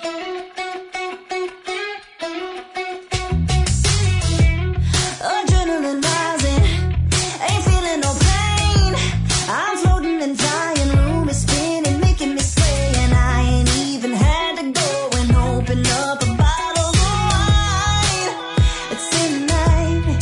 Adrenaline rising, ain't feeling no pain. I'm floating and flying, room is spinning, making me sway, and I ain't even had to go and open up a bottle of wine. It's in the night,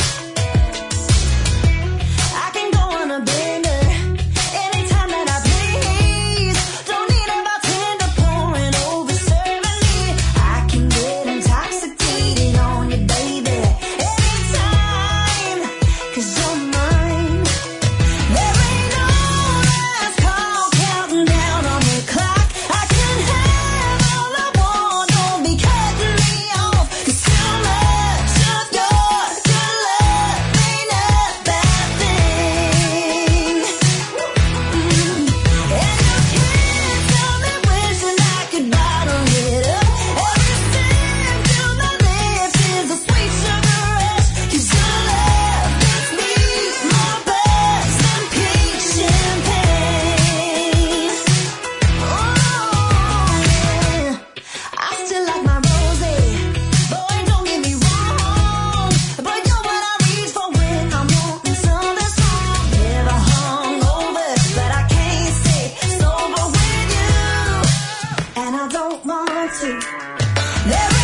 I can go on a bender anytime that I please. Don't need a bartender pouring over serving me. I can get intoxicated on you, baby, anytime, 'cause you're mine. There ain't no last call counting down on the clock. I can have all I want, don't be cutting me off, 'cause too much of your good love ain't a bad thing. And you can't tell me wishing I could bottle it up. Every sip to my lips is a sweet sugar rush, 'cause your love gets me more buzz than peach champagne. Oh, yeah. I still like my rosé, boy, don't get me wrong, but you're what I reach for when I'm wanting something strong. Never hungover, but I can't stay sober with you, and I don't want to. There